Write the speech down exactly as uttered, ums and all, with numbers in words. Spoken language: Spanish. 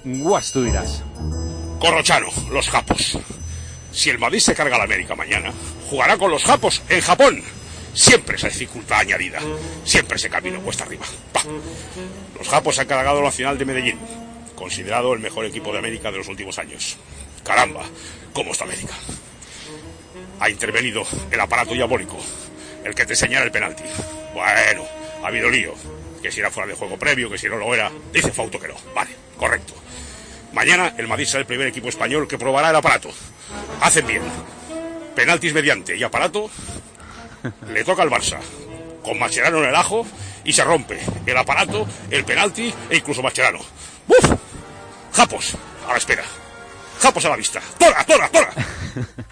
Guas, tú dirás. Corrochano, los japos. Si el Madrid se carga a la América mañana, jugará con los japos en Japón. Siempre esa dificultad añadida. Siempre ese camino cuesta arriba. ¡Pah! Los japos se han cargado la Nacional de Medellín, considerado el mejor equipo de América de los últimos años. Caramba, ¿cómo está América? Ha intervenido el aparato diabólico, el que te señala el penalti. Bueno, ha habido lío. Que si era fuera de juego previo, que si no lo era. Dice Fauto que no. Vale, correcto. Mañana el Madrid será el primer equipo español que probará el aparato. Hacen bien. Penaltis mediante y aparato. Le toca al Barça. Con Mascherano en el ajo y se rompe el aparato, el penalti e incluso Mascherano. ¡Uf! Japos, a la espera. Japos a la vista. ¡Tora, tora, tora!